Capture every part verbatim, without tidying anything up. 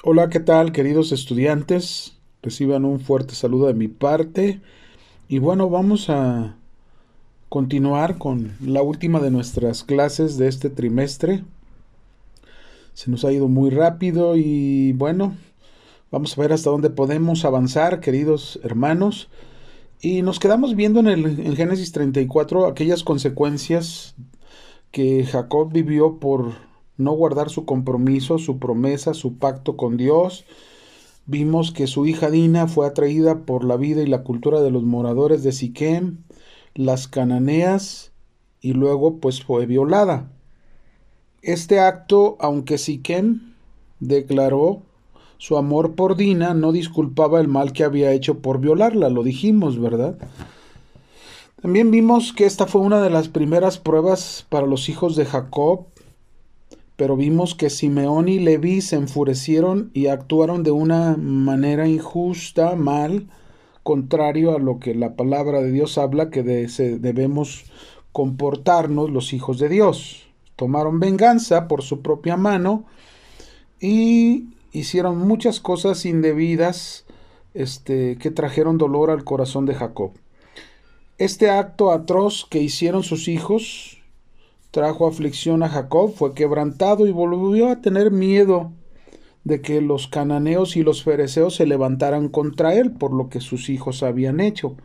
Hola, ¿qué tal, queridos estudiantes? Reciban un fuerte saludo de mi parte. Y bueno, vamos a continuar con la última de nuestras clases de este trimestre. Se nos ha ido muy rápido y bueno, vamos a ver hasta dónde podemos avanzar, queridos hermanos. Y nos quedamos viendo en, el, en Génesis treinta y cuatro aquellas consecuencias que Jacob vivió por no guardar su compromiso, su promesa, su pacto con Dios. Vimos que su hija Dina fue atraída por la vida y la cultura de los moradores de Siquem, las cananeas, y luego pues fue violada. Este acto, aunque Siquem declaró su amor por Dina, no disculpaba el mal que había hecho por violarla, lo dijimos, ¿verdad? También vimos que esta fue una de las primeras pruebas para los hijos de Jacob, pero vimos que Simeón y Leví se enfurecieron y actuaron de una manera injusta, mal, contrario a lo que la palabra de Dios habla que de, se, debemos comportarnos los hijos de Dios. Tomaron venganza por su propia mano y hicieron muchas cosas indebidas este, que trajeron dolor al corazón de Jacob. Este acto atroz que hicieron sus hijos trajo aflicción a Jacob, fue quebrantado y volvió a tener miedo de que los cananeos y los fereceos se levantaran contra él por lo que sus hijos habían hecho.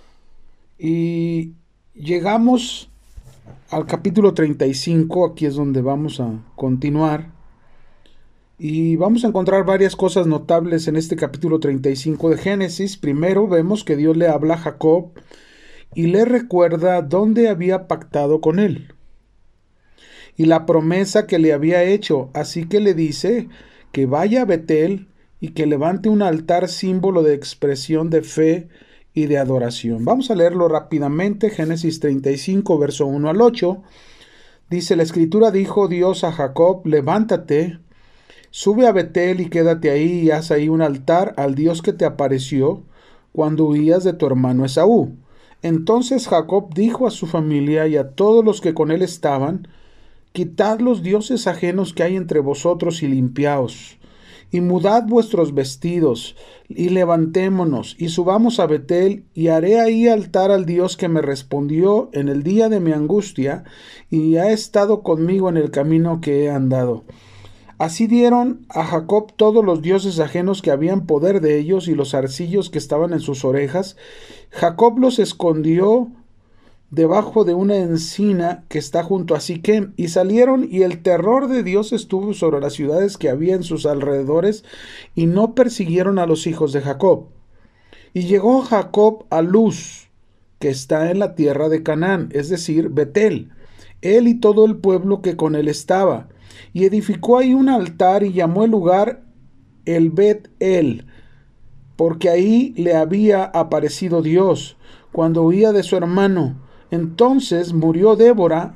Y llegamos al capítulo treinta y cinco, aquí es donde vamos a continuar. Y vamos a encontrar varias cosas notables en este capítulo treinta y cinco de Génesis. Primero vemos que Dios le habla a Jacob y le recuerda dónde había pactado con él y la promesa que le había hecho, así que le dice que vaya a Betel y que levante un altar símbolo de expresión de fe y de adoración. Vamos a leerlo rápidamente, Génesis treinta y cinco, verso uno al ocho. Dice, la escritura dijo Dios a Jacob, levántate, sube a Betel y quédate ahí y haz ahí un altar al Dios que te apareció cuando huías de tu hermano Esaú. Entonces Jacob dijo a su familia y a todos los que con él estaban, quitad los dioses ajenos que hay entre vosotros y limpiaos, y mudad vuestros vestidos, y levantémonos, y subamos a Betel, y haré ahí altar al Dios que me respondió en el día de mi angustia, y ha estado conmigo en el camino que he andado. Así dieron a Jacob todos los dioses ajenos que habían poder de ellos, y los arcillos que estaban en sus orejas. Jacob los escondió debajo de una encina que está junto a Siquem, y salieron, y el terror de Dios estuvo sobre las ciudades que había en sus alrededores, y no persiguieron a los hijos de Jacob. Y llegó Jacob a Luz, que está en la tierra de Canaán, es decir, Betel, él y todo el pueblo que con él estaba, y edificó ahí un altar, y llamó el lugar el Bet-El, porque ahí le había aparecido Dios, cuando huía de su hermano. Entonces murió Débora,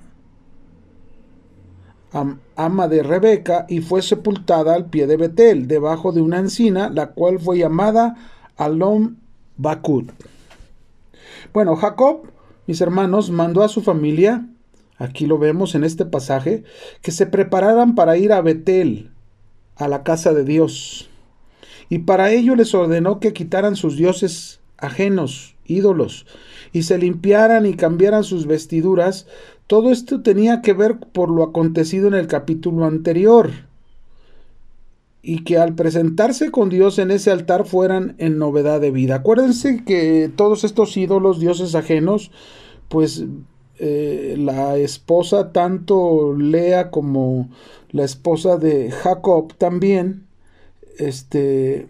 ama de Rebeca, y fue sepultada al pie de Betel, debajo de una encina, la cual fue llamada Alom Bakut. Bueno, Jacob, mis hermanos, mandó a su familia, aquí lo vemos en este pasaje, que se prepararan para ir a Betel, a la casa de Dios. Y para ello les ordenó que quitaran sus dioses ajenos, ídolos, y se limpiaran y cambiaran sus vestiduras. Todo esto tenía que ver por lo acontecido en el capítulo anterior, y que al presentarse con Dios en ese altar fueran en novedad de vida. Acuérdense que todos estos ídolos, dioses ajenos, pues eh, la esposa, tanto Lea como la esposa de Jacob también, este...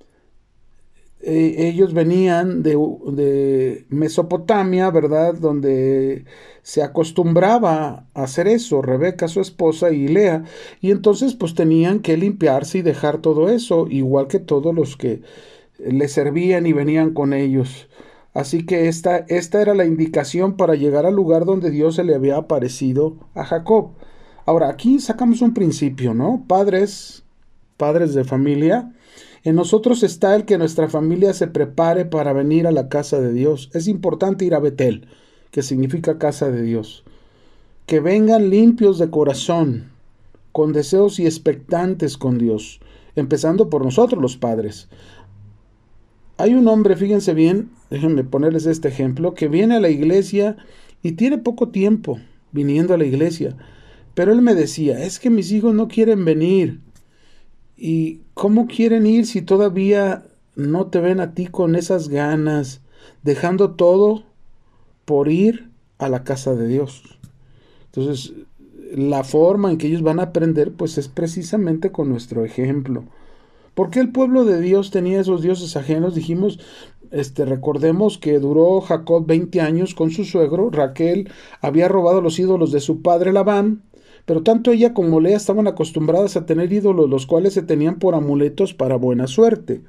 Eh, ellos venían de, de Mesopotamia, ¿verdad? Donde se acostumbraba a hacer eso, Rebeca, su esposa, y Lea. Y entonces pues tenían que limpiarse y dejar todo eso, igual que todos los que le servían y venían con ellos. Así que esta, esta era la indicación para llegar al lugar donde Dios se le había aparecido a Jacob. Ahora, aquí sacamos un principio, ¿no? Padres, padres de familia, en nosotros está el que nuestra familia se prepare para venir a la casa de Dios. Es importante ir a Betel, que significa casa de Dios. Que vengan limpios de corazón, con deseos y expectantes con Dios. empezando por nosotros los padres. Hay un hombre, fíjense bien, déjenme ponerles este ejemplo, que viene a la iglesia y tiene poco tiempo viniendo a la iglesia, pero él me decía, es que mis hijos no quieren venir. ¿Y cómo quieren ir si todavía no te ven a ti con esas ganas, dejando todo por ir a la casa de Dios? Entonces, la forma en que ellos van a aprender, pues es precisamente con nuestro ejemplo. ¿Por qué el pueblo de Dios tenía esos dioses ajenos? Dijimos, este, recordemos que duró Jacob veinte años con su suegro. Raquel había robado los ídolos de su padre Labán, pero tanto ella como Lea estaban acostumbradas a tener ídolos, los cuales se tenían por amuletos para buena suerte.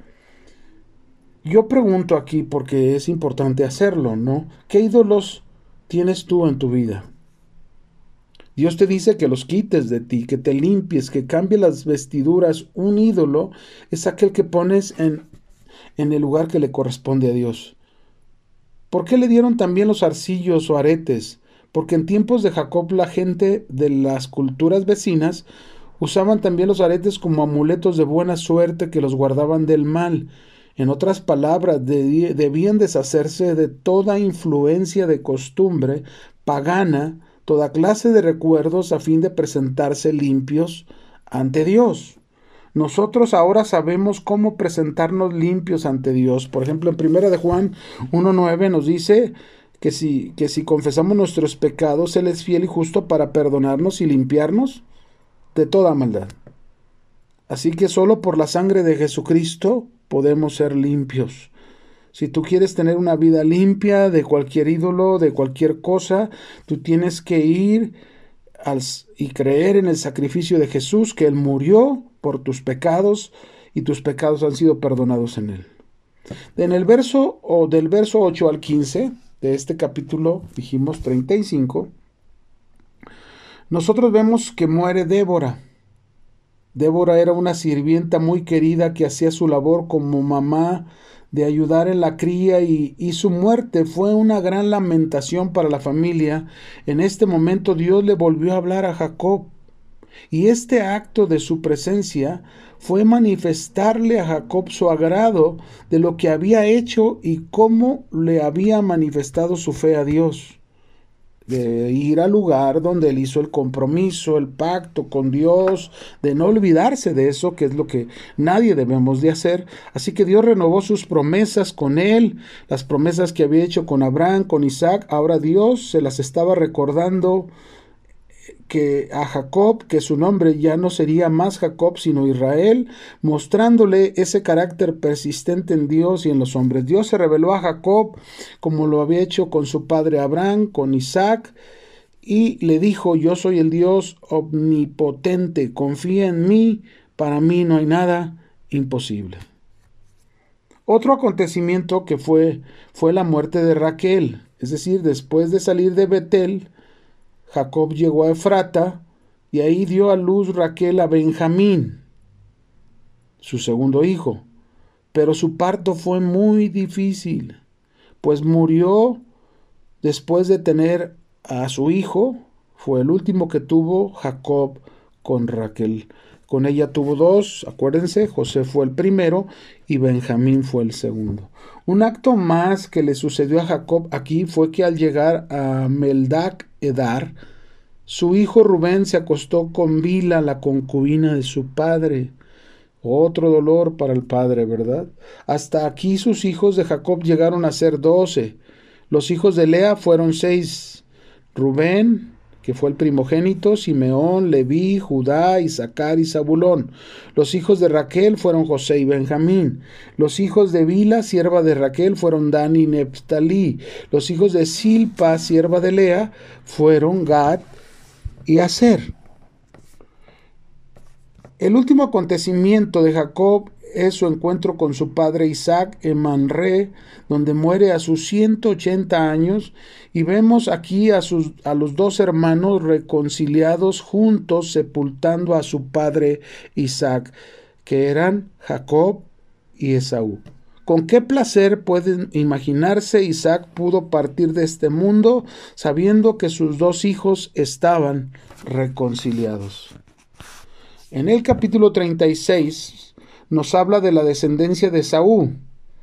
Yo pregunto aquí, porque es importante hacerlo, ¿no? ¿Qué ídolos tienes tú en tu vida? Dios te dice que los quites de ti, que te limpies, que cambies las vestiduras. Un ídolo es aquel que pones en, en el lugar que le corresponde a Dios. ¿Por qué le dieron también los arcillos o aretes? Porque en tiempos de Jacob la gente de las culturas vecinas usaban también los aretes como amuletos de buena suerte que los guardaban del mal. En otras palabras, de, debían deshacerse de toda influencia de costumbre pagana, toda clase de recuerdos a fin de presentarse limpios ante Dios. Nosotros ahora sabemos cómo presentarnos limpios ante Dios. Por ejemplo, en primera de Juan uno nueve nos dice que si, que si confesamos nuestros pecados, Él es fiel y justo para perdonarnos y limpiarnos de toda maldad. Así que solo por la sangre de Jesucristo podemos ser limpios. Si tú quieres tener una vida limpia de cualquier ídolo, de cualquier cosa, tú tienes que ir al, y creer en el sacrificio de Jesús, que Él murió por tus pecados y tus pecados han sido perdonados en Él. En el verso, o del verso ocho al quince de este capítulo, dijimos treinta y cinco, nosotros vemos que muere Débora. Débora era una sirvienta muy querida que hacía su labor como mamá de ayudar en la cría y, y su muerte fue una gran lamentación para la familia. En este momento Dios le volvió a hablar a Jacob y este acto de su presencia fue manifestarle a Jacob su agrado de lo que había hecho y cómo le había manifestado su fe a Dios. De ir al lugar donde él hizo el compromiso, el pacto con Dios, de no olvidarse de eso, que es lo que nadie debemos de hacer. Así que Dios renovó sus promesas con él, las promesas que había hecho con Abraham, con Isaac. Ahora Dios se las estaba recordando que a Jacob, que su nombre ya no sería más Jacob, sino Israel, mostrándole ese carácter persistente en Dios y en los hombres. Dios se reveló a Jacob como lo había hecho con su padre Abraham, con Isaac, y le dijo, yo soy el Dios omnipotente, confía en mí, para mí no hay nada imposible. Otro acontecimiento que fue, fue la muerte de Raquel, es decir, después de salir de Betel, Jacob llegó a Efrata y ahí dio a luz Raquel a Benjamín, su segundo hijo. Pero su parto fue muy difícil, pues murió después de tener a su hijo. Fue el último que tuvo Jacob con Raquel. Con ella tuvo dos, acuérdense, José fue el primero y Benjamín fue el segundo. Un acto más que le sucedió a Jacob aquí fue que al llegar a Meldac Edar, su hijo Rubén se acostó con Bila, la concubina de su padre. Otro dolor para el padre, ¿verdad? Hasta aquí sus hijos de Jacob llegaron a ser doce. Los hijos de Lea fueron seis. Rubén, que fue el primogénito, Simeón, Leví, Judá, Isaacar y Zabulón. Los hijos de Raquel fueron José y Benjamín. Los hijos de Bila, sierva de Raquel, fueron Dan y Neftalí. Los hijos de Silpa, sierva de Lea, fueron Gad y Aser. El último acontecimiento de Jacob es su encuentro con su padre Isaac en Manré, donde muere a sus ciento ochenta años, y vemos aquí a, sus, a los dos hermanos reconciliados juntos, sepultando a su padre Isaac, que eran Jacob y Esaú. Con qué placer pueden imaginarse Isaac pudo partir de este mundo sabiendo que sus dos hijos estaban reconciliados. En el capítulo treinta y seis nos habla de la descendencia de Esaú.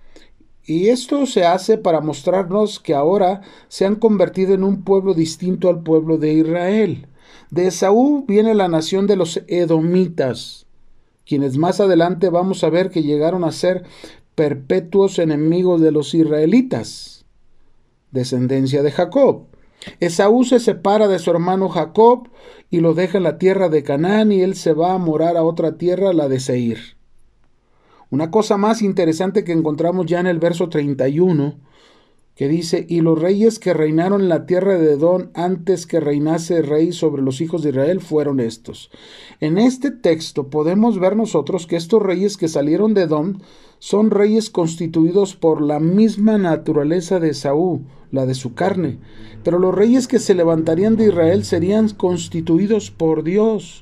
Y esto se hace para mostrarnos que ahora se han convertido en un pueblo distinto al pueblo de Israel. De Esaú viene la nación de los edomitas, quienes más adelante vamos a ver que llegaron a ser perpetuos enemigos de los israelitas, descendencia de Jacob. Esaú se separa de su hermano Jacob y lo deja en la tierra de Canaán, y él se va a morar a otra tierra, la de Seir. Una cosa más interesante que encontramos ya en el verso treinta y uno, que dice: y los reyes que reinaron en la tierra de Edom antes que reinase rey sobre los hijos de Israel fueron estos. En este texto podemos ver nosotros que estos reyes que salieron de Edom son reyes constituidos por la misma naturaleza de Esaú, la de su carne. Pero los reyes que se levantarían de Israel serían constituidos por Dios.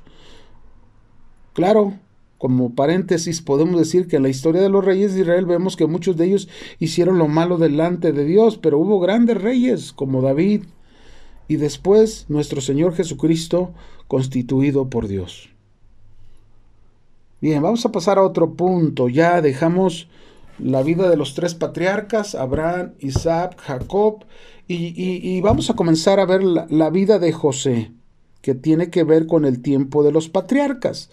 Claro, como paréntesis, podemos decir que en la historia de los reyes de Israel vemos que muchos de ellos hicieron lo malo delante de Dios, pero hubo grandes reyes como David y después nuestro Señor Jesucristo constituido por Dios. Bien, vamos a pasar a otro punto. Ya dejamos la vida de los tres patriarcas, Abraham, Isaac, Jacob, y, y, y vamos a comenzar a ver la, la vida de José, que tiene que ver con el tiempo de los patriarcas.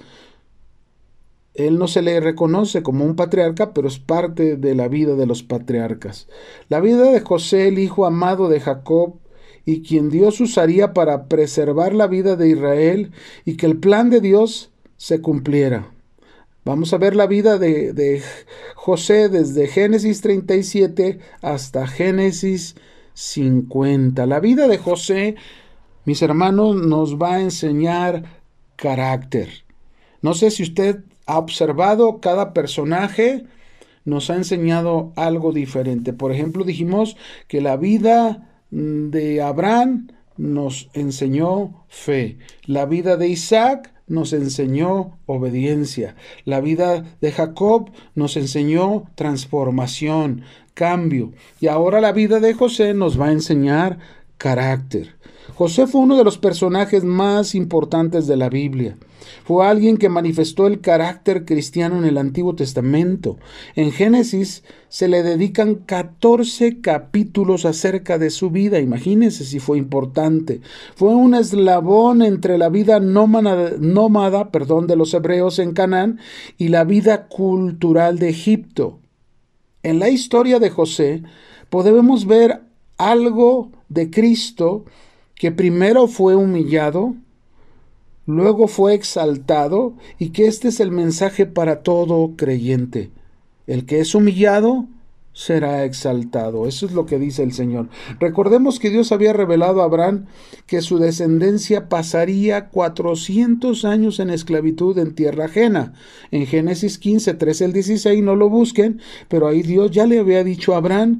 Él no se le reconoce como un patriarca, pero es parte de la vida de los patriarcas. La vida de José, el hijo amado de Jacob, y quien Dios usaría para preservar la vida de Israel y que el plan de Dios se cumpliera. Vamos a ver la vida de, de José desde Génesis treinta y siete hasta Génesis cincuenta. La vida de José, mis hermanos, nos va a enseñar carácter. No sé si usted ha observado, cada personaje nos ha enseñado algo diferente. Por ejemplo, dijimos que la vida de Abraham nos enseñó fe. La vida de Isaac nos enseñó obediencia. La vida de Jacob nos enseñó transformación, cambio. Y ahora la vida de José nos va a enseñar carácter. José fue uno de los personajes más importantes de la Biblia. Fue alguien que manifestó el carácter cristiano en el Antiguo Testamento. En Génesis se le dedican catorce capítulos acerca de su vida. Imagínense si fue importante. Fue un eslabón entre la vida nómada, nómada, perdón, de los hebreos en Canaán y la vida cultural de Egipto. En la historia de José podemos ver algo de Cristo, que primero fue humillado, luego fue exaltado, y que este es el mensaje para todo creyente. El que es humillado será exaltado. Eso es lo que dice el Señor. Recordemos que Dios había revelado a Abraham que su descendencia pasaría cuatrocientos años en esclavitud en tierra ajena. En Génesis quince, trece al dieciséis, no lo busquen, pero ahí Dios ya le había dicho a Abraham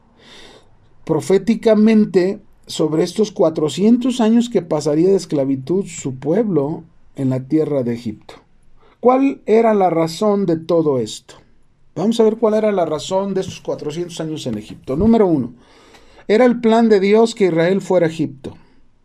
proféticamente sobre estos cuatrocientos años que pasaría de esclavitud su pueblo en la tierra de Egipto. ¿Cuál era la razón de todo esto? Vamos a ver cuál era la razón de estos cuatrocientos años en Egipto. Número uno, era el plan de Dios que Israel fuera a Egipto.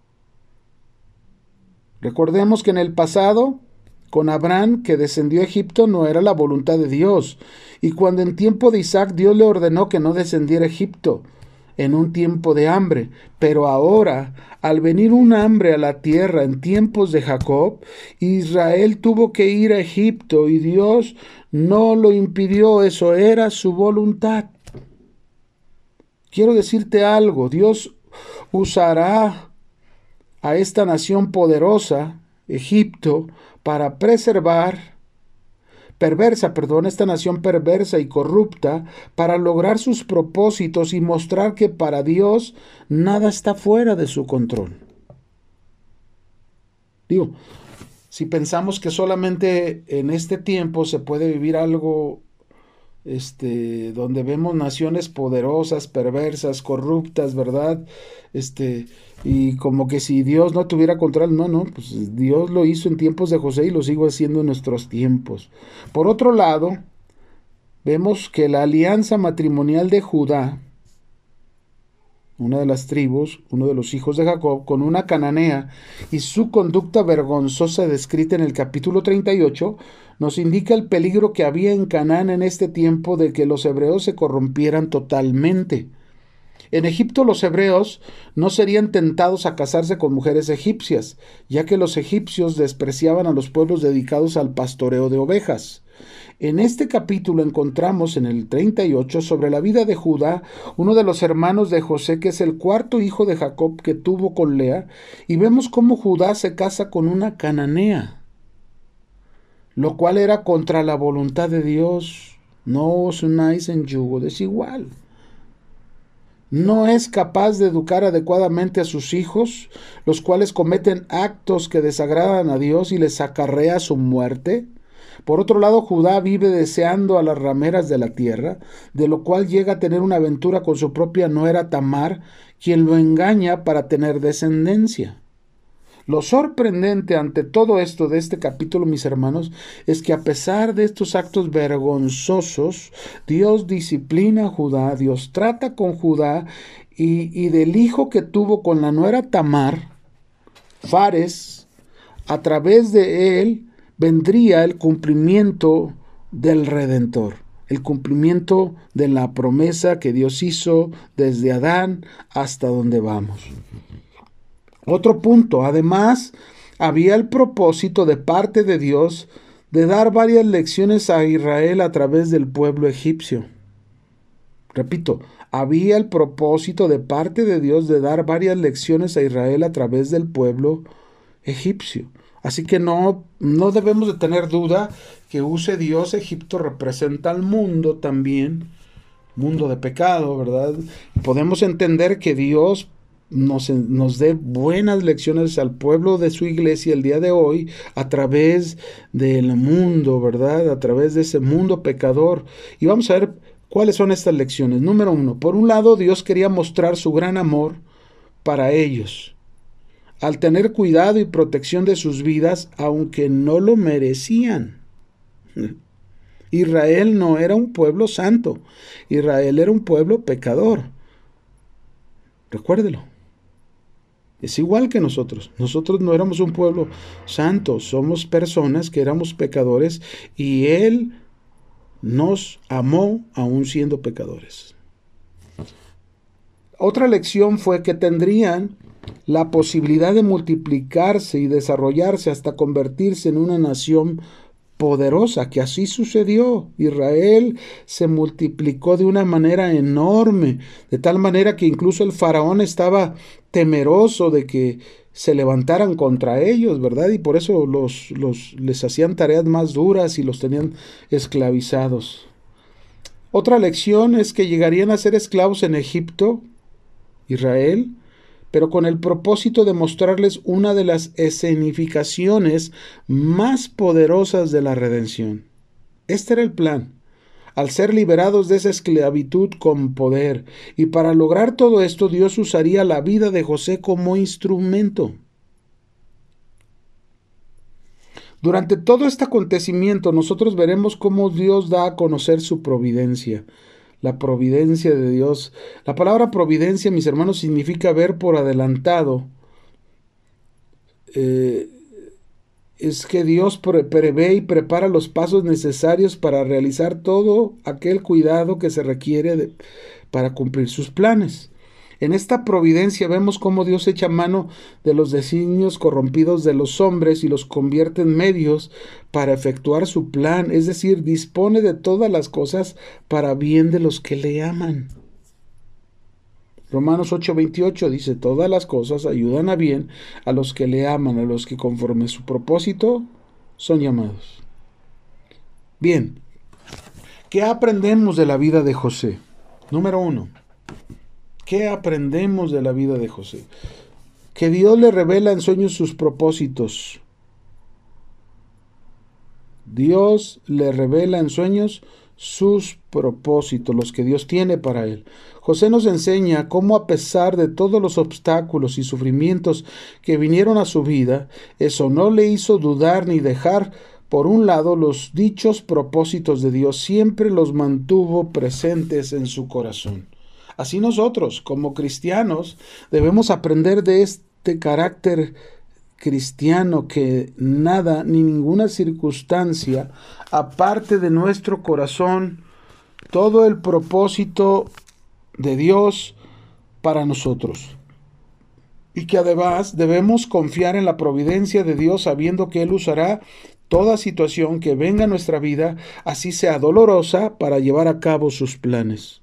Recordemos que en el pasado, con Abraham, que descendió a Egipto, no era la voluntad de Dios. Y cuando en tiempo de Isaac Dios le ordenó que no descendiera a Egipto, en un tiempo de hambre, pero ahora, al venir un hambre a la tierra en tiempos de Jacob, Israel tuvo que ir a Egipto y Dios no lo impidió, eso era su voluntad. Quiero decirte algo, Dios usará a esta nación poderosa, Egipto, para preservar perversa, perdón, esta nación perversa y corrupta, para lograr sus propósitos y mostrar que para Dios nada está fuera de su control. Digo, si pensamos que solamente en este tiempo se puede vivir algo este, donde vemos naciones poderosas, perversas, corruptas, ¿verdad? Este, y como que si Dios no tuviera control, no, no, pues Dios lo hizo en tiempos de José y lo sigue haciendo en nuestros tiempos. Por otro lado, vemos que la alianza matrimonial de Judá una de las tribus, uno de los hijos de Jacob, con una cananea, y su conducta vergonzosa descrita en el capítulo treinta y ocho, nos indica el peligro que había en Canaán en este tiempo de que los hebreos se corrompieran totalmente. En Egipto los hebreos no serían tentados a casarse con mujeres egipcias, ya que los egipcios despreciaban a los pueblos dedicados al pastoreo de ovejas. En este capítulo encontramos en el treinta y ocho sobre la vida de Judá, uno de los hermanos de José, que es el cuarto hijo de Jacob que tuvo con Lea, y vemos cómo Judá se casa con una cananea, lo cual era contra la voluntad de Dios. No os unáis en yugo desigual. No es capaz de educar adecuadamente a sus hijos, los cuales cometen actos que desagradan a Dios y les acarrea su muerte. Por otro lado, Judá vive deseando a las rameras de la tierra, de lo cual llega a tener una aventura con su propia nuera Tamar, quien lo engaña para tener descendencia. Lo sorprendente ante todo esto de este capítulo, mis hermanos, es que a pesar de estos actos vergonzosos, Dios disciplina a Judá, Dios trata con Judá, y, y del hijo que tuvo con la nuera Tamar, Fares, a través de él vendría el cumplimiento del Redentor, el cumplimiento de la promesa que Dios hizo desde Adán hasta donde vamos. Otro punto, además, había el propósito de parte de Dios de dar varias lecciones a Israel a través del pueblo egipcio. Repito, había el propósito de parte de Dios de dar varias lecciones a Israel a través del pueblo egipcio. Así que no, no debemos de tener duda que use Dios. Egipto representa al mundo también, mundo de pecado, ¿verdad? Podemos entender que Dios Nos, nos dé buenas lecciones al pueblo de su iglesia el día de hoy a través del mundo, ¿verdad? A través de ese mundo pecador. Y vamos a ver cuáles son estas lecciones. Número uno, por un lado, Dios quería mostrar su gran amor para ellos, al tener cuidado y protección de sus vidas, aunque no lo merecían. Israel no era un pueblo santo, Israel era un pueblo pecador. Recuérdelo. Es igual que nosotros. Nosotros no éramos un pueblo santo, somos personas que éramos pecadores y Él nos amó aún siendo pecadores. Otra lección fue que tendrían la posibilidad de multiplicarse y desarrollarse hasta convertirse en una nación poderosa, que así sucedió. Israel se multiplicó de una manera enorme, de tal manera que incluso el faraón estaba temeroso de que se levantaran contra ellos, ¿verdad? Y por eso los, los, les hacían tareas más duras y los tenían esclavizados. Otra lección es que llegarían a ser esclavos en Egipto, Israel, pero con el propósito de mostrarles una de las escenificaciones más poderosas de la redención. Este era el plan, al ser liberados de esa esclavitud con poder, y para lograr todo esto Dios usaría la vida de José como instrumento. Durante todo este acontecimiento nosotros veremos cómo Dios da a conocer su providencia. La providencia de Dios. La palabra providencia, mis hermanos, significa ver por adelantado. Eh, es que Dios pre- prevé y prepara los pasos necesarios para realizar todo aquel cuidado que se requiere de, para cumplir sus planes. En esta providencia vemos cómo Dios echa mano de los designios corrompidos de los hombres y los convierte en medios para efectuar su plan, es decir, dispone de todas las cosas para bien de los que le aman. Romanos ocho veintiocho dice, todas las cosas ayudan a bien a los que le aman, a los que conforme su propósito son llamados. Bien, ¿qué aprendemos de la vida de José? Número uno. ¿Qué aprendemos de la vida de José? Que Dios le revela en sueños sus propósitos. Dios le revela en sueños sus propósitos, los que Dios tiene para él. José nos enseña cómo, a pesar de todos los obstáculos y sufrimientos que vinieron a su vida, eso no le hizo dudar ni dejar por un lado los dichos propósitos de Dios, siempre los mantuvo presentes en su corazón. Así nosotros, como cristianos, debemos aprender de este carácter cristiano que nada ni ninguna circunstancia aparte de nuestro corazón todo el propósito de Dios para nosotros. Y que además debemos confiar en la providencia de Dios sabiendo que Él usará toda situación que venga a nuestra vida, así sea dolorosa, para llevar a cabo sus planes.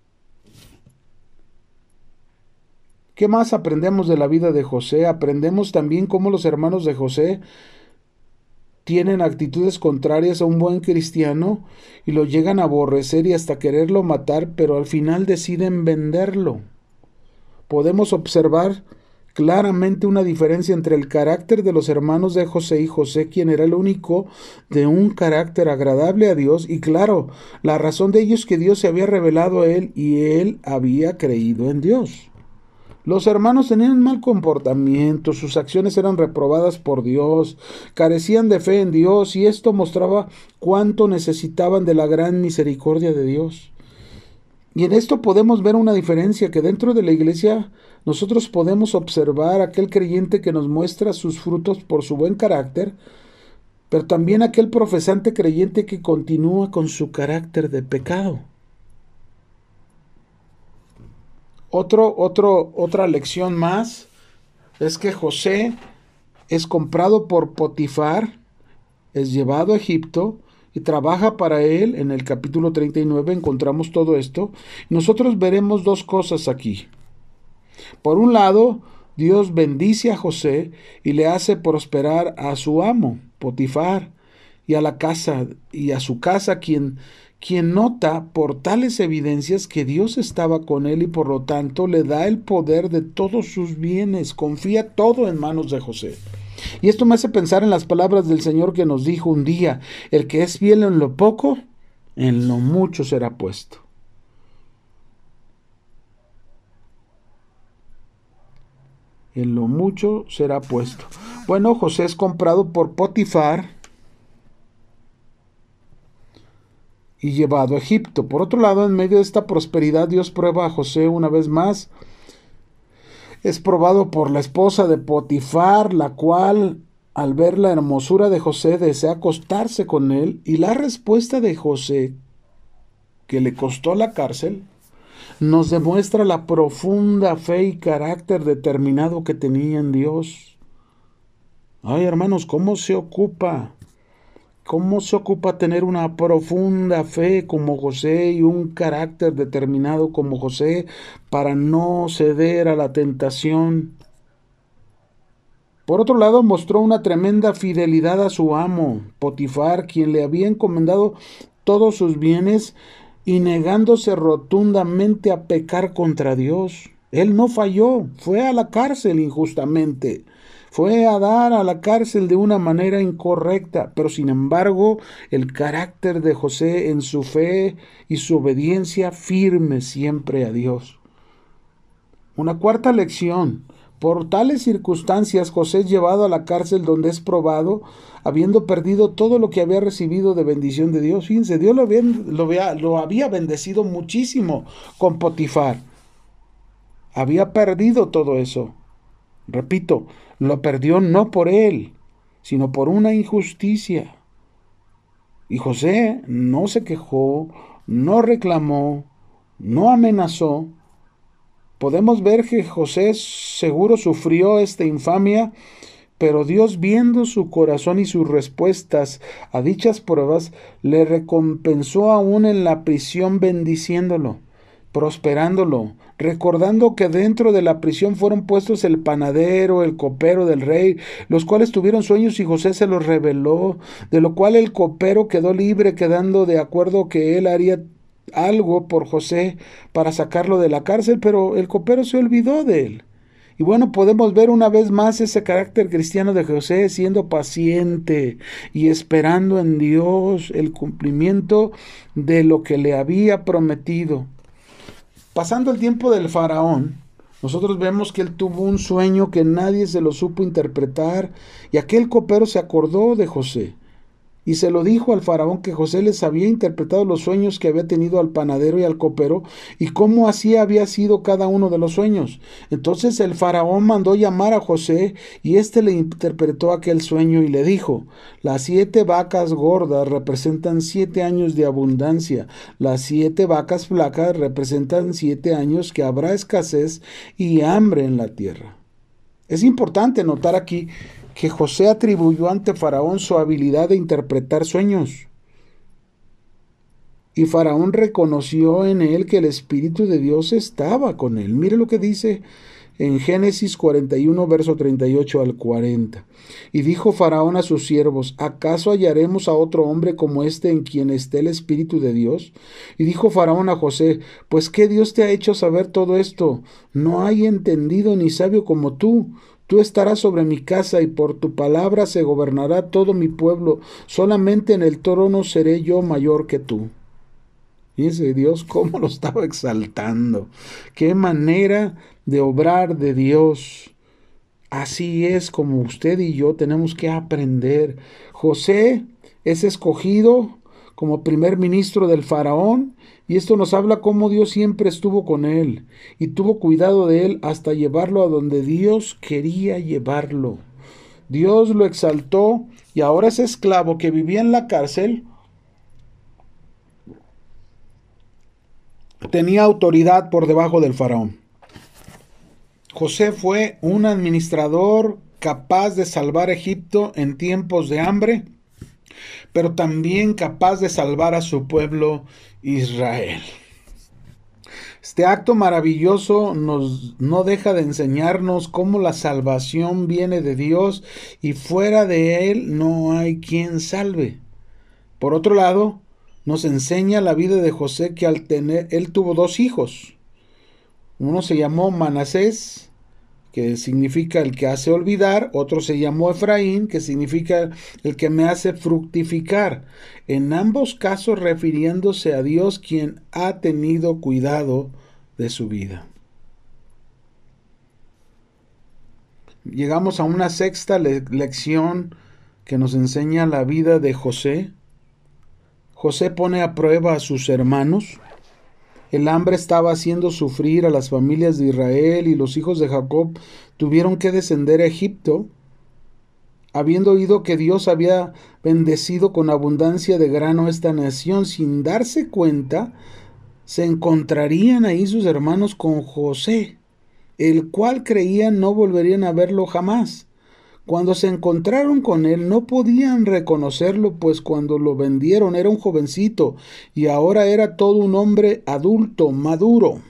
¿Qué más aprendemos de la vida de José? Aprendemos también cómo los hermanos de José tienen actitudes contrarias a un buen cristiano y lo llegan a aborrecer y hasta quererlo matar, pero al final deciden venderlo. Podemos observar claramente una diferencia entre el carácter de los hermanos de José y José, quien era el único de un carácter agradable a Dios, y claro, la razón de ello es que Dios se había revelado a él y él había creído en Dios. Los hermanos tenían mal comportamiento, sus acciones eran reprobadas por Dios, carecían de fe en Dios, y esto mostraba cuánto necesitaban de la gran misericordia de Dios. Y en esto podemos ver una diferencia, que dentro de la iglesia nosotros podemos observar aquel creyente que nos muestra sus frutos por su buen carácter, pero también aquel profesante creyente que continúa con su carácter de pecado. Otro, otro, otra lección más es que José es comprado por Potifar, es llevado a Egipto y trabaja para él. En el capítulo treinta y nueve encontramos todo esto. Nosotros veremos dos cosas aquí. Por un lado, Dios bendice a José y le hace prosperar a su amo, Potifar, y a la casa, y a su casa, quien, quien nota por tales evidencias que Dios estaba con él y por lo tanto le da el poder de todos sus bienes, confía todo en manos de José. Y esto me hace pensar en las palabras del Señor que nos dijo un día: el que es fiel en lo poco, en lo mucho será puesto. En lo mucho será puesto. Bueno, José es comprado por Potifar y llevado a Egipto. Por otro lado, en medio de esta prosperidad, Dios prueba a José una vez más. Es probado por la esposa de Potifar, la cual, al ver la hermosura de José, desea acostarse con él, y la respuesta de José, que le costó la cárcel, nos demuestra la profunda fe y carácter determinado que tenía en Dios. Ay, hermanos, ¿cómo se ocupa? ¿Cómo se ocupa tener una profunda fe como José y un carácter determinado como José para no ceder a la tentación? Por otro lado, mostró una tremenda fidelidad a su amo, Potifar, quien le había encomendado todos sus bienes y negándose rotundamente a pecar contra Dios. Él no falló, fue a la cárcel injustamente. Fue a dar a la cárcel de una manera incorrecta, pero sin embargo el carácter de José en su fe y su obediencia firme siempre a Dios. Una cuarta lección: por tales circunstancias José es llevado a la cárcel donde es probado, habiendo perdido todo lo que había recibido de bendición de Dios. Fíjense, Dios lo había, lo había, lo había bendecido muchísimo con Potifar. Había perdido todo eso. Repito, lo perdió no por él, sino por una injusticia. Y José no se quejó, no reclamó, no amenazó. Podemos ver que José seguro sufrió esta infamia, pero Dios, viendo su corazón y sus respuestas a dichas pruebas, le recompensó aún en la prisión, bendiciéndolo, prosperándolo, recordando que dentro de la prisión fueron puestos el panadero, el copero del rey, los cuales tuvieron sueños y José se los reveló, de lo cual el copero quedó libre, quedando de acuerdo que él haría algo por José para sacarlo de la cárcel, pero el copero se olvidó de él. Y bueno, podemos ver una vez más ese carácter cristiano de José, siendo paciente y esperando en Dios el cumplimiento de lo que le había prometido. Pasando el tiempo del faraón, nosotros vemos que él tuvo un sueño que nadie se lo supo interpretar, y aquel copero se acordó de José y se lo dijo al faraón que José les había interpretado los sueños que había tenido al panadero y al copero y cómo así había sido cada uno de los sueños. Entonces el faraón mandó llamar a José y éste le interpretó aquel sueño y le dijo: las siete vacas gordas representan siete años de abundancia, las siete vacas flacas representan siete años que habrá escasez y hambre en la tierra. Es importante notar aquí que José atribuyó ante Faraón su habilidad de interpretar sueños. Y Faraón reconoció en él que el Espíritu de Dios estaba con él. Mire lo que dice en Génesis cuarenta y uno, verso treinta y ocho al cuarenta. Y dijo Faraón a sus siervos: ¿acaso hallaremos a otro hombre como este en quien esté el Espíritu de Dios? Y dijo Faraón a José: pues ¿qué Dios te ha hecho saber todo esto? No hay entendido ni sabio como tú. Tú estarás sobre mi casa y por tu palabra se gobernará todo mi pueblo. Solamente en el trono seré yo mayor que tú. Fíjense Dios cómo lo estaba exaltando. Qué manera de obrar de Dios. Así es como usted y yo tenemos que aprender. José es escogido como primer ministro del faraón, y esto nos habla cómo Dios siempre estuvo con él y tuvo cuidado de él hasta llevarlo a donde Dios quería llevarlo. Dios lo exaltó y ahora ese esclavo que vivía en la cárcel tenía autoridad por debajo del faraón. José fue un administrador capaz de salvar a Egipto en tiempos de hambre, pero también capaz de salvar a su pueblo Israel. Este acto maravilloso nos, no deja de enseñarnos cómo la salvación viene de Dios y fuera de Él no hay quien salve. Por otro lado, nos enseña la vida de José que al tener, él tuvo dos hijos. Uno se llamó Manasés, que significa el que hace olvidar. Otro se llamó Efraín, que significa el que me hace fructificar. En ambos casos refiriéndose a Dios, quien ha tenido cuidado de su vida. Llegamos a una sexta le- lección que nos enseña la vida de José. José pone a prueba a sus hermanos. El hambre estaba haciendo sufrir a las familias de Israel y los hijos de Jacob tuvieron que descender a Egipto, habiendo oído que Dios había bendecido con abundancia de grano esta nación. Sin darse cuenta, se encontrarían ahí sus hermanos con José, el cual creían no volverían a verlo jamás. Cuando se encontraron con él no podían reconocerlo, pues cuando lo vendieron era un jovencito y ahora era todo un hombre adulto, maduro.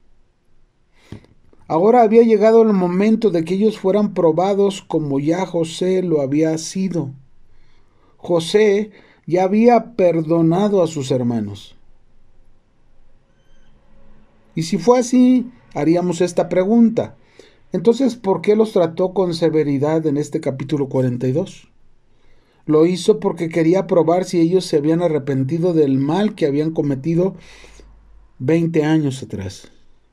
Ahora había llegado el momento de que ellos fueran probados como ya José lo había sido. José ya había perdonado a sus hermanos. Y si fue así, haríamos esta pregunta. Entonces, ¿por qué los trató con severidad en este capítulo cuarenta y dos? Lo hizo porque quería probar si ellos se habían arrepentido del mal que habían cometido veinte años atrás.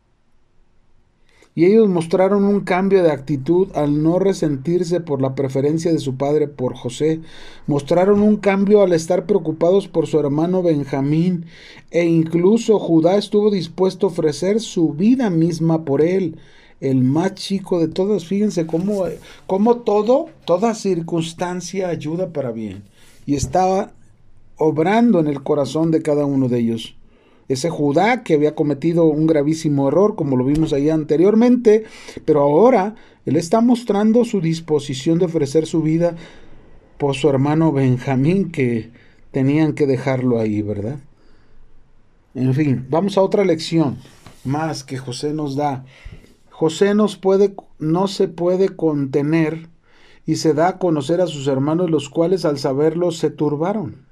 Y ellos mostraron un cambio de actitud al no resentirse por la preferencia de su padre por José. Mostraron un cambio al estar preocupados por su hermano Benjamín, e incluso Judá estuvo dispuesto a ofrecer su vida misma por él, el más chico de todos. Fíjense cómo, cómo todo, toda circunstancia ayuda para bien. Y estaba obrando en el corazón de cada uno de ellos. Ese Judá que había cometido un gravísimo error, como lo vimos ahí anteriormente, pero ahora él está mostrando su disposición de ofrecer su vida por su hermano Benjamín, que tenían que dejarlo ahí, ¿verdad? En fin, vamos a otra lección más que José nos da. José nos puede, no se puede contener y se da a conocer a sus hermanos, los cuales al saberlo se turbaron.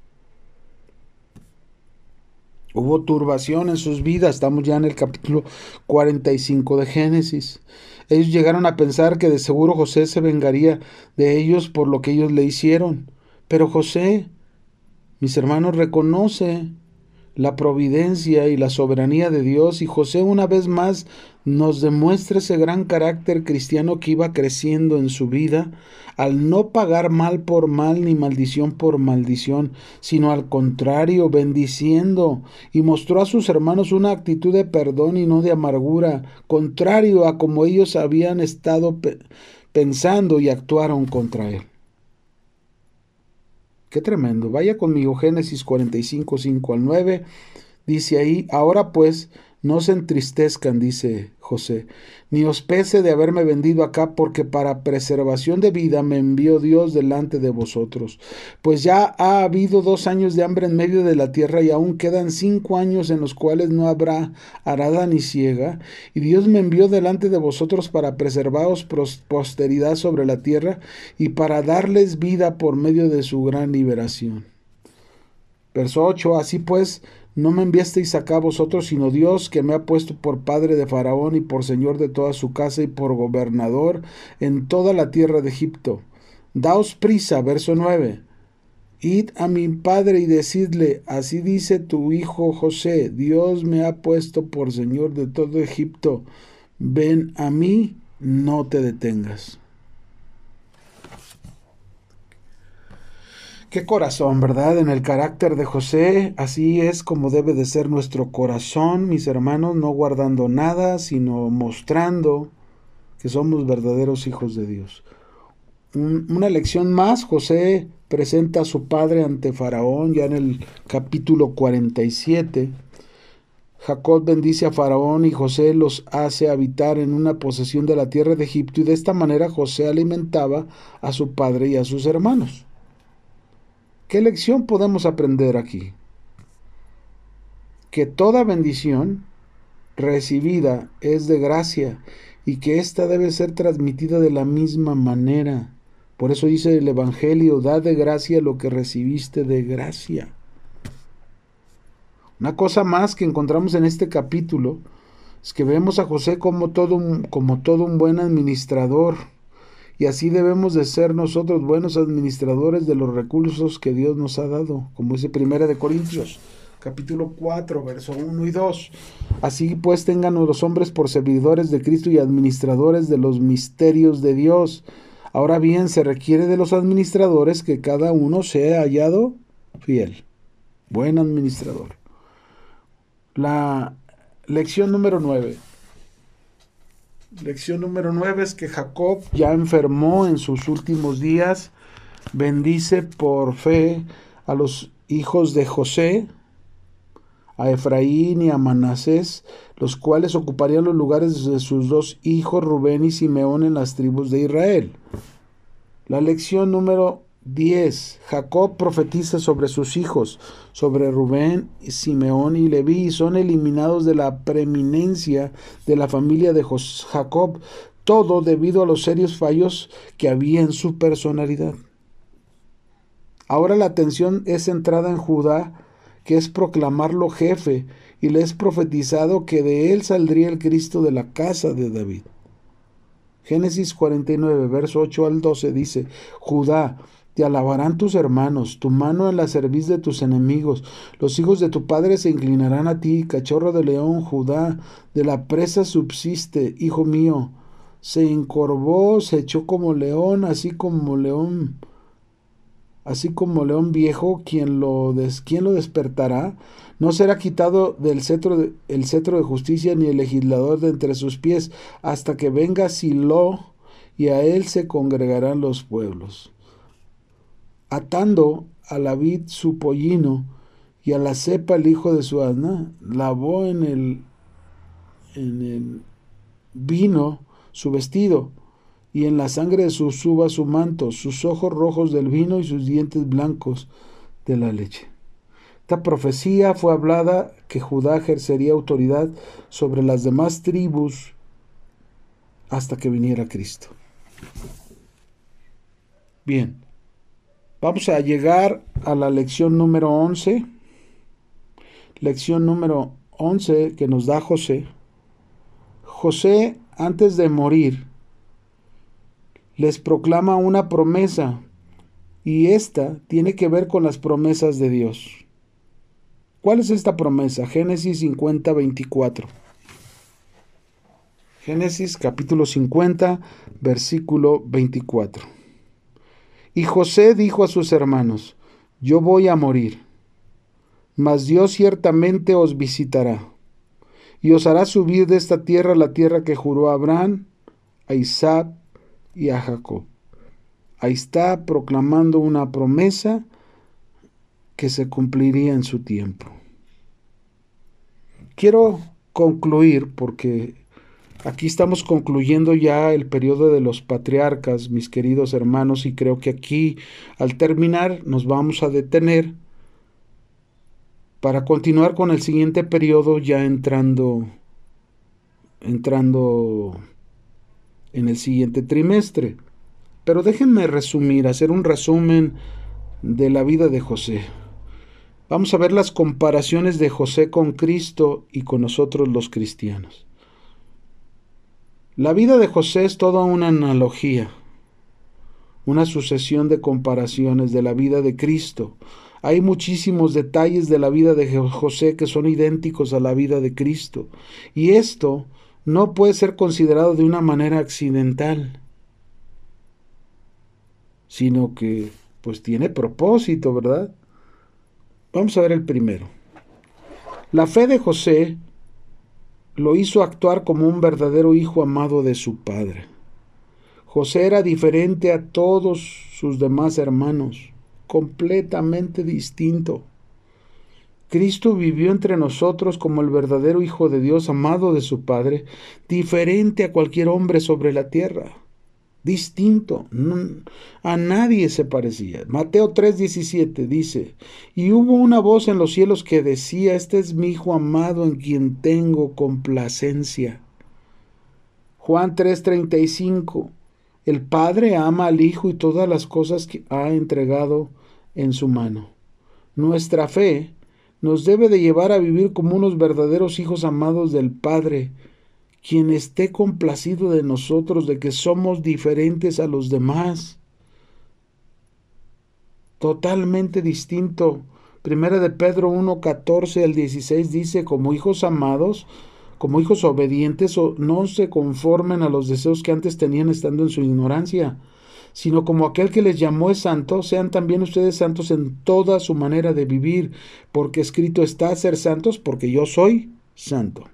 Hubo turbación en sus vidas. Estamos ya en el capítulo cuarenta y cinco de Génesis. Ellos llegaron a pensar que de seguro José se vengaría de ellos por lo que ellos le hicieron. Pero José, mis hermanos, reconoce la providencia y la soberanía de Dios, y José una vez más nos demuestra ese gran carácter cristiano que iba creciendo en su vida, al no pagar mal por mal ni maldición por maldición, sino al contrario, bendiciendo, y mostró a sus hermanos una actitud de perdón y no de amargura, contrario a como ellos habían estado pe- pensando y actuaron contra él. Qué tremendo. Vaya conmigo, Génesis cuarenta y cinco, cinco al nueve. Dice ahí, ahora pues, no se entristezcan, dice José, ni os pese de haberme vendido acá, porque para preservación de vida me envió Dios delante de vosotros. Pues ya ha habido dos años de hambre en medio de la tierra, y aún quedan cinco años en los cuales no habrá arada ni siega, y Dios me envió delante de vosotros para preservaros posteridad sobre la tierra, y para darles vida por medio de su gran liberación. Verso ocho, así pues, no me enviasteis acá vosotros, sino Dios, que me ha puesto por padre de Faraón y por señor de toda su casa y por gobernador en toda la tierra de Egipto. Daos prisa, verso nueve. Id a mi padre y decidle, así dice tu hijo José, Dios me ha puesto por señor de todo Egipto. Ven a mí, no te detengas. Qué corazón, ¿verdad? En el carácter de José, así es como debe de ser nuestro corazón, mis hermanos, no guardando nada, sino mostrando que somos verdaderos hijos de Dios. Un, una lección más, José presenta a su padre ante Faraón, ya en el capítulo cuarenta y siete. Jacob bendice a Faraón y José los hace habitar en una posesión de la tierra de Egipto, y de esta manera José alimentaba a su padre y a sus hermanos. ¿Qué lección podemos aprender aquí? Que toda bendición recibida es de gracia y que ésta debe ser transmitida de la misma manera. Por eso dice el Evangelio, da de gracia lo que recibiste de gracia. Una cosa más que encontramos en este capítulo es que vemos a José como todo un, como todo un buen administrador. Y así debemos de ser nosotros buenos administradores de los recursos que Dios nos ha dado, como dice Primera de Corintios, capítulo cuatro, verso uno y dos. Así pues tengan los hombres por servidores de Cristo y administradores de los misterios de Dios. Ahora bien, se requiere de los administradores que cada uno sea hallado fiel, buen administrador. La lección número nueve. Lección número nueve es que Jacob ya enfermó en sus últimos días, bendice por fe a los hijos de José, a Efraín y a Manasés, los cuales ocuparían los lugares de sus dos hijos Rubén y Simeón en las tribus de Israel. La lección número diez. Jacob profetiza sobre sus hijos, sobre Rubén, Simeón y Leví, y son eliminados de la preeminencia de la familia de Jacob, todo debido a los serios fallos que había en su personalidad. Ahora la atención es centrada en Judá, que es proclamarlo jefe, y le es profetizado que de él saldría el Cristo de la casa de David. Génesis cuarenta y nueve, verso ocho al doce dice, Judá, te alabarán tus hermanos, tu mano en la cerviz de tus enemigos. Los hijos de tu padre se inclinarán a ti, cachorro de león, Judá, de la presa subsiste, hijo mío. Se encorvó, se echó como león, así como león, así como león viejo, ¿quién lo, des, ¿quién lo despertará? No será quitado del cetro de, el cetro de justicia, ni el legislador de entre sus pies, hasta que venga Silo, y a él se congregarán los pueblos. Atando a la vid su pollino y a la cepa el hijo de su asna, lavó en el, en el vino su vestido y en la sangre de sus uvas su manto, sus ojos rojos del vino y sus dientes blancos de la leche. Esta profecía fue hablada que Judá ejercería autoridad sobre las demás tribus hasta que viniera Cristo. Bien. Vamos a llegar a la lección número once. Lección número once que nos da José. José, antes de morir, les proclama una promesa, y esta tiene que ver con las promesas de Dios. ¿Cuál es esta promesa? Génesis cincuenta, veinticuatro. Génesis capítulo cincuenta, versículo veinticuatro. Y José dijo a sus hermanos: yo voy a morir, mas Dios ciertamente os visitará, y os hará subir de esta tierra a la tierra que juró a Abraham, a Isaac y a Jacob. Ahí está proclamando una promesa que se cumpliría en su tiempo. Quiero concluir, porque aquí estamos concluyendo ya el periodo de los patriarcas, mis queridos hermanos, y creo que aquí, al terminar, nos vamos a detener para continuar con el siguiente periodo, ya entrando, entrando en el siguiente trimestre. Pero déjenme resumir, hacer un resumen de la vida de José. Vamos a ver las comparaciones de José con Cristo y con nosotros los cristianos. La vida de José es toda una analogía, una sucesión de comparaciones de la vida de Cristo. Hay muchísimos detalles de la vida de José que son idénticos a la vida de Cristo, y esto no puede ser considerado de una manera accidental, sino que pues tiene propósito, ¿verdad? Vamos a ver el primero. La fe de José lo hizo actuar como un verdadero hijo amado de su padre. José era diferente a todos sus demás hermanos, completamente distinto. Cristo vivió entre nosotros como el verdadero Hijo de Dios, amado de su Padre, diferente a cualquier hombre sobre la tierra. Distinto, no, a nadie se parecía. Mateo tres diecisiete dice: y hubo una voz en los cielos que decía: este es mi Hijo amado en quien tengo complacencia. Juan tres treinta y cinco: el Padre ama al Hijo y todas las cosas que ha entregado en su mano. Nuestra fe nos debe de llevar a vivir como unos verdaderos hijos amados del Padre, quien esté complacido de nosotros, de que somos diferentes a los demás. Totalmente distinto. Primera de Pedro uno, catorce al dieciséis dice: como hijos amados, como hijos obedientes, no se conformen a los deseos que antes tenían estando en su ignorancia, sino como aquel que les llamó es santo, sean también ustedes santos en toda su manera de vivir, porque escrito está: ser santos porque yo soy santo.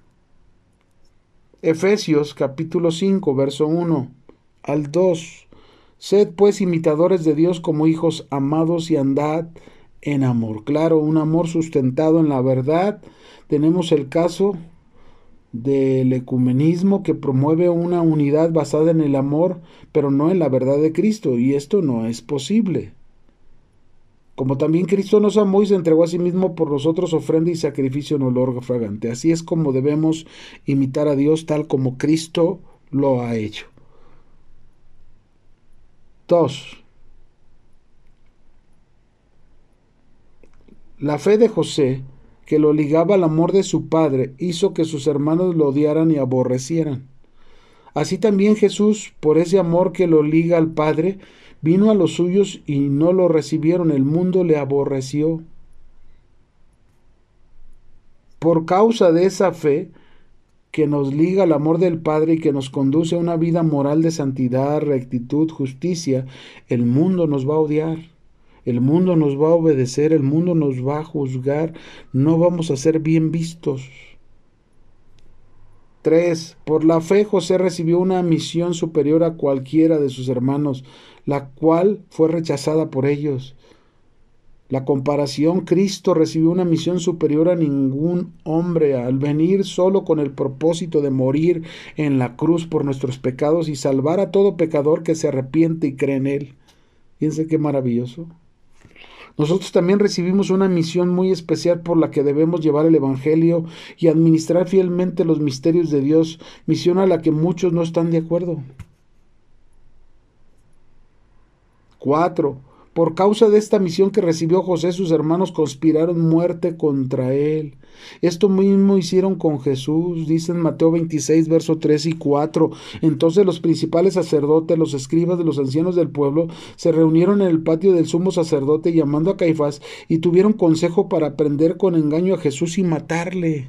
Efesios capítulo cinco, verso uno al dos. Sed pues imitadores de Dios como hijos amados y andad en amor. Claro, un amor sustentado en la verdad. Tenemos el caso del ecumenismo, que promueve una unidad basada en el amor, pero no en la verdad de Cristo, y esto no es posible. Como también Cristo nos amó y se entregó a sí mismo por nosotros, ofrenda y sacrificio en olor fragante. Así es como debemos imitar a Dios, tal como Cristo lo ha hecho. Dos. La fe de José, que lo ligaba al amor de su padre, hizo que sus hermanos lo odiaran y aborrecieran. Así también Jesús, por ese amor que lo liga al Padre, vino a los suyos y no lo recibieron. El mundo le aborreció. Por causa de esa fe que nos liga al amor del Padre y que nos conduce a una vida moral de santidad, rectitud, justicia, el mundo nos va a odiar. El mundo nos va a obedecer, el mundo nos va a juzgar, no vamos a ser bien vistos. Tres. Por la fe José recibió una misión superior a cualquiera de sus hermanos, la cual fue rechazada por ellos. La comparación: Cristo recibió una misión superior a ningún hombre al venir solo con el propósito de morir en la cruz por nuestros pecados y salvar a todo pecador que se arrepiente y cree en Él. Fíjense qué maravilloso. Nosotros también recibimos una misión muy especial por la que debemos llevar el Evangelio y administrar fielmente los misterios de Dios, misión a la que muchos no están de acuerdo. Cuatro. Por causa de esta misión que recibió José, sus hermanos conspiraron muerte contra él. Esto mismo hicieron con Jesús, dice en Mateo veintiséis, verso tres y cuatro. Entonces los principales sacerdotes, los escribas de los ancianos del pueblo, se reunieron en el patio del sumo sacerdote llamando a Caifás y tuvieron consejo para prender con engaño a Jesús y matarle.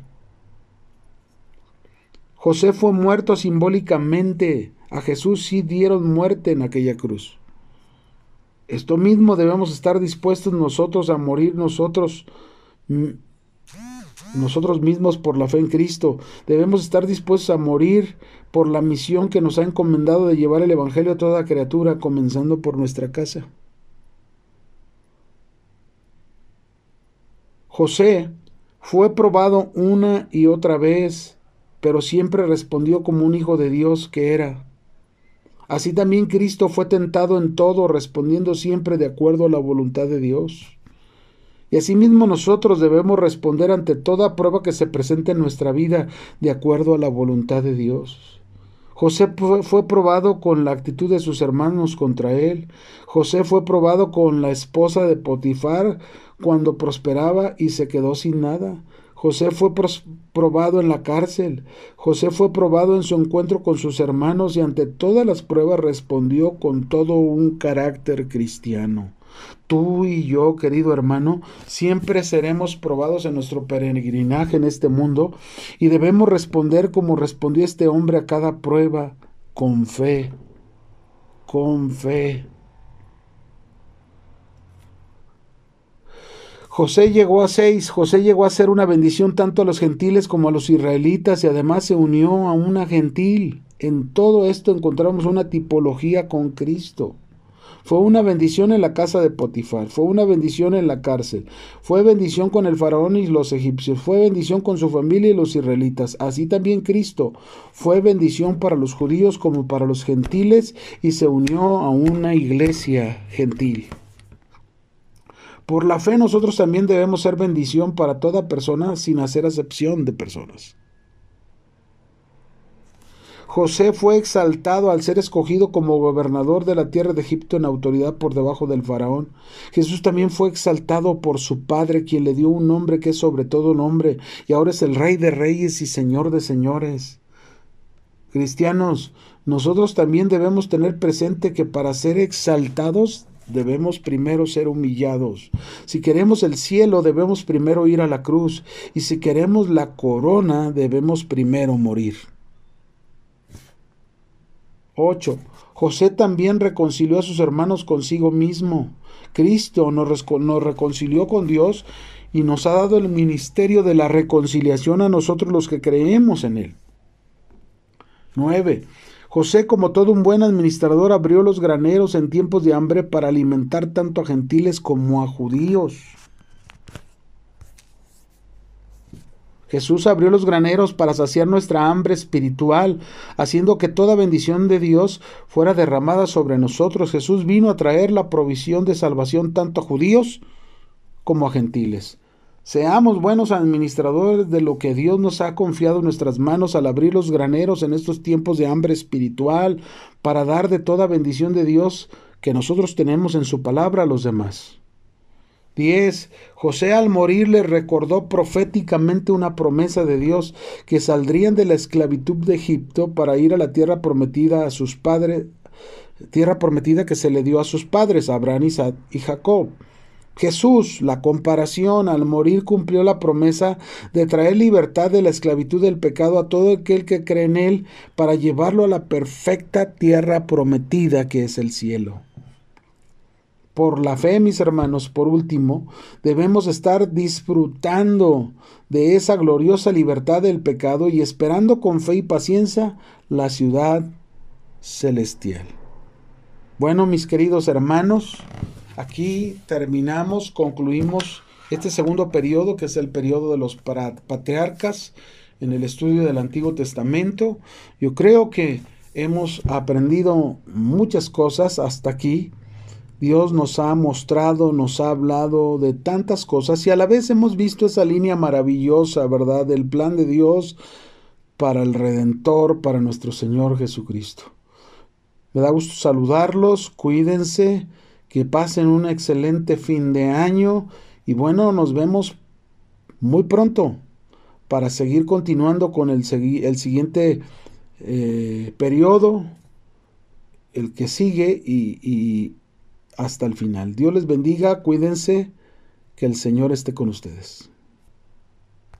José fue muerto simbólicamente. A Jesús sí dieron muerte en aquella cruz. Esto mismo debemos estar dispuestos nosotros a morir nosotros, nosotros mismos por la fe en Cristo. Debemos estar dispuestos a morir por la misión que nos ha encomendado de llevar el Evangelio a toda criatura, comenzando por nuestra casa. José fue probado una y otra vez, pero siempre respondió como un hijo de Dios que era. Así también Cristo fue tentado en todo, respondiendo siempre de acuerdo a la voluntad de Dios. Y asimismo nosotros debemos responder ante toda prueba que se presente en nuestra vida de acuerdo a la voluntad de Dios. José fue probado con la actitud de sus hermanos contra él. José fue probado con la esposa de Potifar cuando prosperaba y se quedó sin nada. José fue probado en la cárcel. José fue probado en su encuentro con sus hermanos y ante todas las pruebas respondió con todo un carácter cristiano. Tú y yo, querido hermano, siempre seremos probados en nuestro peregrinaje en este mundo y debemos responder como respondió este hombre a cada prueba, con fe, con fe. José llegó a seis, José llegó a ser una bendición tanto a los gentiles como a los israelitas y además se unió a una gentil. En todo esto encontramos una tipología con Cristo. Fue una bendición en la casa de Potifar, fue una bendición en la cárcel, fue bendición con el faraón y los egipcios, fue bendición con su familia y los israelitas. Así también Cristo fue bendición para los judíos como para los gentiles y se unió a una iglesia gentil. Por la fe nosotros también debemos ser bendición para toda persona sin hacer acepción de personas. José fue exaltado al ser escogido como gobernador de la tierra de Egipto en autoridad por debajo del faraón. Jesús también fue exaltado por su Padre, quien le dio un nombre que es sobre todo nombre, y ahora es el Rey de Reyes y Señor de Señores. Cristianos, nosotros también debemos tener presente que para ser exaltados debemos primero ser humillados. Si queremos el cielo, debemos primero ir a la cruz, y si queremos la corona, debemos primero morir. ocho. José también reconcilió a sus hermanos consigo mismo. Cristo nos, nos reconcilió con Dios y nos ha dado el ministerio de la reconciliación a nosotros los que creemos en Él. nueve. José, como todo un buen administrador, abrió los graneros en tiempos de hambre para alimentar tanto a gentiles como a judíos. Jesús abrió los graneros para saciar nuestra hambre espiritual, haciendo que toda bendición de Dios fuera derramada sobre nosotros. Jesús vino a traer la provisión de salvación tanto a judíos como a gentiles. Seamos buenos administradores de lo que Dios nos ha confiado en nuestras manos al abrir los graneros en estos tiempos de hambre espiritual, para dar de toda bendición de Dios que nosotros tenemos en su palabra a los demás. diez. José al morir le recordó proféticamente una promesa de Dios, que saldrían de la esclavitud de Egipto para ir a la tierra prometida a sus padres, tierra prometida que se le dio a sus padres, Abraham, Isaac y Jacob. Jesús, la comparación, al morir cumplió la promesa de traer libertad de la esclavitud del pecado a todo aquel que cree en Él, para llevarlo a la perfecta tierra prometida que es el cielo. Por la fe, mis hermanos, por último, debemos estar disfrutando de esa gloriosa libertad del pecado y esperando con fe y paciencia la ciudad celestial. Bueno, mis queridos hermanos, aquí terminamos, concluimos este segundo periodo, que es el periodo de los patriarcas en el estudio del Antiguo Testamento. Yo creo que hemos aprendido muchas cosas hasta aquí. Dios nos ha mostrado, nos ha hablado de tantas cosas y a la vez hemos visto esa línea maravillosa, ¿verdad?, del plan de Dios para el Redentor, para nuestro Señor Jesucristo. Me da gusto saludarlos, cuídense, que pasen un excelente fin de año y bueno, nos vemos muy pronto para seguir continuando con el, el siguiente eh, periodo, el que sigue y, y hasta el final. Dios les bendiga, cuídense, que el Señor esté con ustedes.